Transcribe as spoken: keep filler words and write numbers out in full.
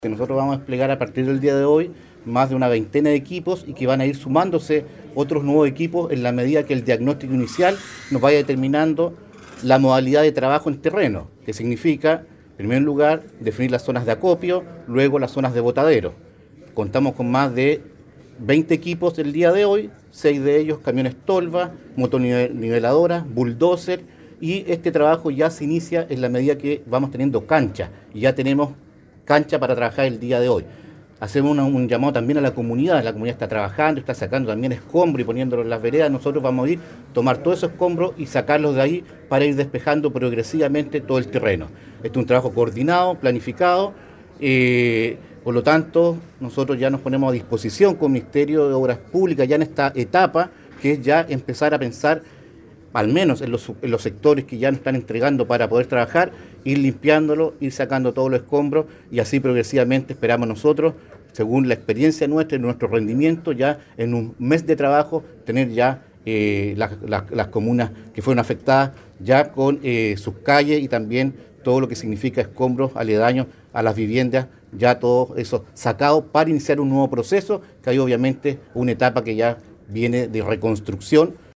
Que nosotros vamos a desplegar a partir del día de hoy más de una veintena de equipos y que van a ir sumándose otros nuevos equipos en la medida que el diagnóstico inicial nos vaya determinando la modalidad de trabajo en terreno, que significa, en primer lugar, definir las zonas de acopio, luego las zonas de botadero. Contamos con más de veinte equipos el día de hoy, seis de ellos camiones tolva, motoniveladoras, bulldozer, y este trabajo ya se inicia en la medida que vamos teniendo cancha, y ya tenemos cancha para trabajar el día de hoy. Hacemos una, un llamado también a la comunidad, la comunidad está trabajando, está sacando también escombros y poniéndolos en las veredas. Nosotros vamos a ir, tomar todos esos escombros y sacarlos de ahí para ir despejando progresivamente todo el terreno. Este es un trabajo coordinado, planificado, eh, por lo tanto nosotros ya nos ponemos a disposición con el Ministerio de Obras Públicas ya en esta etapa, que es ya empezar a pensar al menos en los, en los sectores que ya nos están entregando para poder trabajar, ir limpiándolo, ir sacando todos los escombros y así progresivamente esperamos nosotros, según la experiencia nuestra y nuestro rendimiento, ya en un mes de trabajo tener ya eh, las, las, las comunas que fueron afectadas ya con eh, sus calles y también todo lo que significa escombros aledaños a las viviendas, ya todo eso sacado para iniciar un nuevo proceso, que hay obviamente una etapa que ya viene de reconstrucción,